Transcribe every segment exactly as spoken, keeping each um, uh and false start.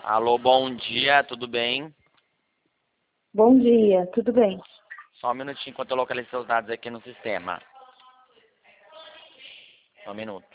Alô, bom dia, tudo bem? Bom dia, tudo bem? Só um minutinho enquanto eu localizo seus dados aqui no sistema. Só um minuto.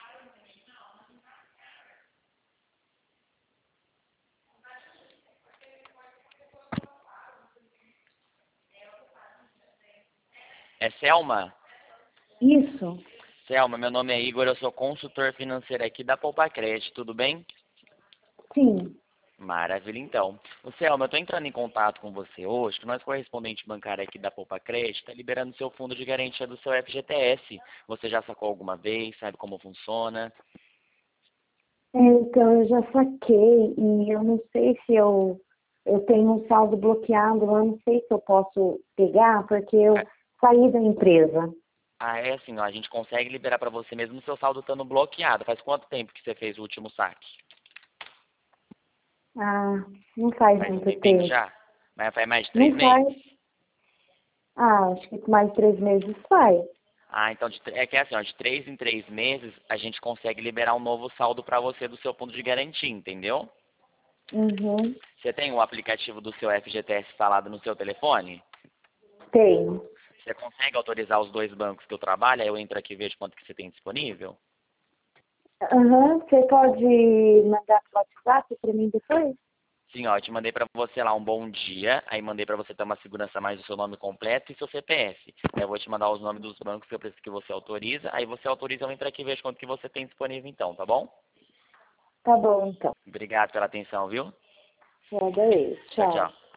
É Selma? Isso, Selma, meu nome é Igor, eu sou consultor financeiro aqui da Poupa Crédito, tudo bem? sim. Maravilha, então. O Selma, eu estou entrando em contato com você hoje, que nós, correspondente bancário aqui da Poupa Crédito, está liberando seu fundo de garantia do seu F G T S. Você já sacou alguma vez? Sabe como funciona? É, então, eu já saquei e eu não sei se eu, eu tenho um saldo bloqueado, eu não sei se eu posso pegar, porque eu saí da empresa. Ah, é assim, ó, a gente consegue liberar para você mesmo o seu saldo estando bloqueado. Faz quanto tempo que você fez o último saque? Ah, não faz Faz um muito tempinho tempo. já? Mas faz mais de três Não faz. meses? Ah, acho que mais três meses faz. Ah, então de, é que é assim, ó, de três em três meses a gente consegue liberar um novo saldo para você do seu fundo de garantia, entendeu? Uhum, Você tem o aplicativo do seu F G T S instalado no seu telefone? tenho. Você consegue autorizar os dois bancos que eu trabalho? Aí eu entro aqui e vejo quanto que você tem disponível? Aham, você pode mandar pro WhatsApp para mim depois? Sim, ó, eu te mandei para você lá um bom dia, aí mandei para você ter uma segurança mais do seu nome completo e seu C P F. Aí eu vou te mandar os nomes dos bancos que eu preciso que você autoriza, aí você autoriza, eu entro aqui e vejo quanto que você tem disponível então, tá bom? Tá bom, então. Obrigado pela atenção, viu? Eu adorei. Tchau, Tchau. tchau.